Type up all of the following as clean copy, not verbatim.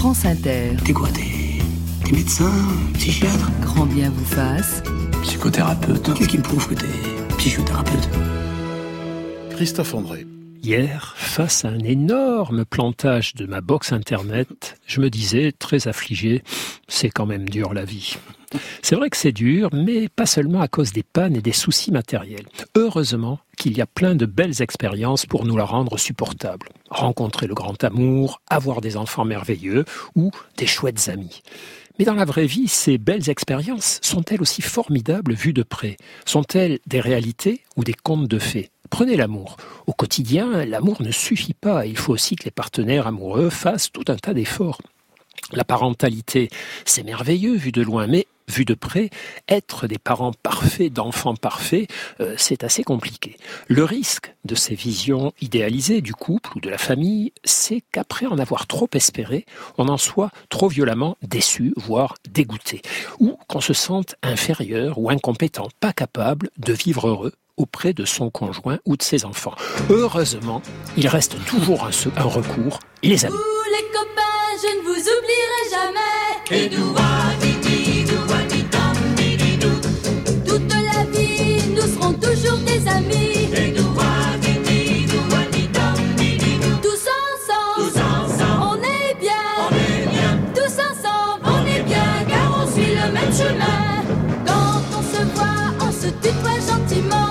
France Inter. T'es quoi, t'es médecin, psychiatre? Grand bien vous fasse. Psychothérapeute. Qu'est-ce qui me prouve que t'es psychothérapeute? Christophe André. Hier, face à un énorme plantage de ma box internet, je me disais, très affligé, c'est quand même dur la vie. C'est vrai que c'est dur, mais pas seulement à cause des pannes et des soucis matériels. Heureusement qu'il y a plein de belles expériences pour nous la rendre supportable. Rencontrer le grand amour, avoir des enfants merveilleux ou des chouettes amis. Mais dans la vraie vie, ces belles expériences sont-elles aussi formidables vues de près? Sont-elles des réalités ou des contes de fées? Prenez l'amour. Au quotidien, l'amour ne suffit pas. Il faut aussi que les partenaires amoureux fassent tout un tas d'efforts. La parentalité, c'est merveilleux vu de loin, mais vu de près, être des parents parfaits, d'enfants parfaits, c'est assez compliqué. Le risque de ces visions idéalisées du couple ou de la famille, c'est qu'après en avoir trop espéré, on en soit trop violemment déçu, voire dégoûté. Ou qu'on se sente inférieur ou incompétent, pas capable de vivre heureux auprès de son conjoint ou de ses enfants. Heureusement, il reste toujours un recours, les amis. Vous les copains, je ne vous oublierai jamais. Et toute la vie, nous serons toujours des amis. Tous ensemble, on est bien. Tous ensemble, on est bien, car on suit le même chemin. Quand on se voit, on se tutoie gentiment.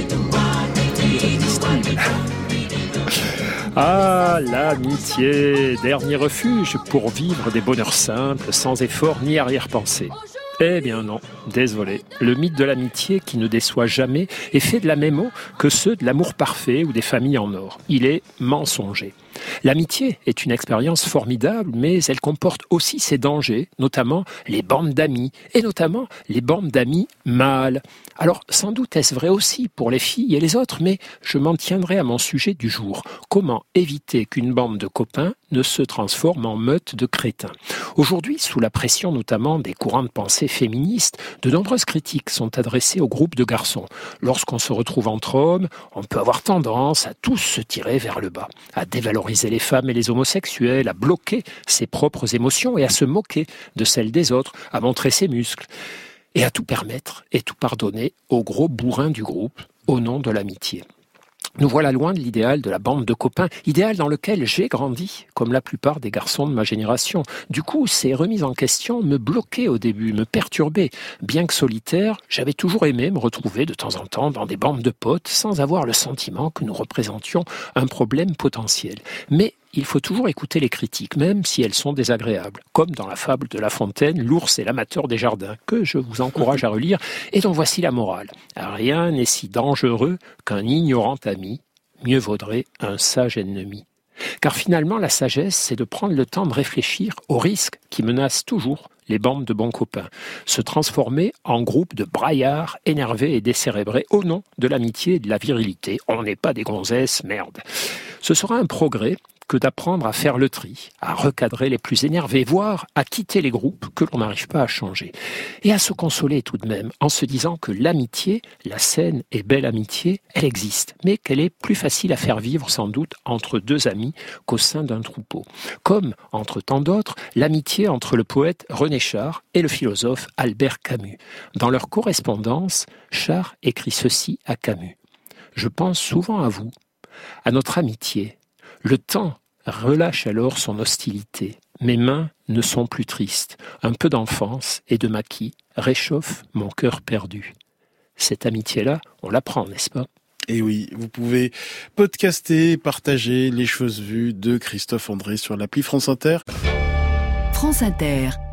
Ah, l'amitié, dernier refuge pour vivre des bonheurs simples, sans effort ni arrière-pensée. Eh bien non, désolé. Le mythe de l'amitié qui ne déçoit jamais est fait de la même eau que ceux de l'amour parfait ou des familles en or. Il est mensonger. L'amitié est une expérience formidable, mais elle comporte aussi ses dangers, notamment les bandes d'amis, et notamment les bandes d'amis mâles. Alors, sans doute est-ce vrai aussi pour les filles et les autres, mais je m'en tiendrai à mon sujet du jour. Comment éviter qu'une bande de copains ne se transforme en meute de crétins? Aujourd'hui, sous la pression notamment des courants de pensée féministes, de nombreuses critiques sont adressées aux groupes de garçons. Lorsqu'on se retrouve entre hommes, on peut avoir tendance à tous se tirer vers le bas, à dévaloriser les femmes et les homosexuels, à bloquer ses propres émotions et à se moquer de celles des autres, à montrer ses muscles, et à tout permettre et tout pardonner aux gros bourrins du groupe au nom de l'amitié. Nous voilà loin de l'idéal de la bande de copains, idéal dans lequel j'ai grandi, comme la plupart des garçons de ma génération. Du coup, ces remises en question me bloquaient au début, me perturbaient. Bien que solitaire, j'avais toujours aimé me retrouver de temps en temps dans des bandes de potes sans avoir le sentiment que nous représentions un problème potentiel. Mais il faut toujours écouter les critiques, même si elles sont désagréables. Comme dans la fable de La Fontaine, l'ours et l'amateur des jardins, que je vous encourage à relire, et dont voici la morale. Rien n'est si dangereux qu'un ignorant ami, mieux vaudrait un sage ennemi. Car finalement, la sagesse, c'est de prendre le temps de réfléchir aux risques qui menacent toujours les bandes de bons copains. Se transformer en groupe de braillards énervés et décérébrés au nom de l'amitié et de la virilité. On n'est pas des gonzesses, merde. Ce sera un progrès que d'apprendre à faire le tri, à recadrer les plus énervés, voire à quitter les groupes que l'on n'arrive pas à changer. Et à se consoler tout de même, en se disant que l'amitié, la saine et belle amitié, elle existe, mais qu'elle est plus facile à faire vivre sans doute entre deux amis qu'au sein d'un troupeau. Comme, entre tant d'autres, l'amitié entre le poète René Char et le philosophe Albert Camus. Dans leur correspondance, Char écrit ceci à Camus. « Je pense souvent à vous, à notre amitié. Le temps relâche alors son hostilité. Mes mains ne sont plus tristes. Un peu d'enfance et de maquis réchauffe mon cœur perdu. » Cette amitié-là, on l'apprend, n'est-ce pas? Et oui, vous pouvez podcaster, partager les choses vues de Christophe André sur l'appli France Inter. France Inter.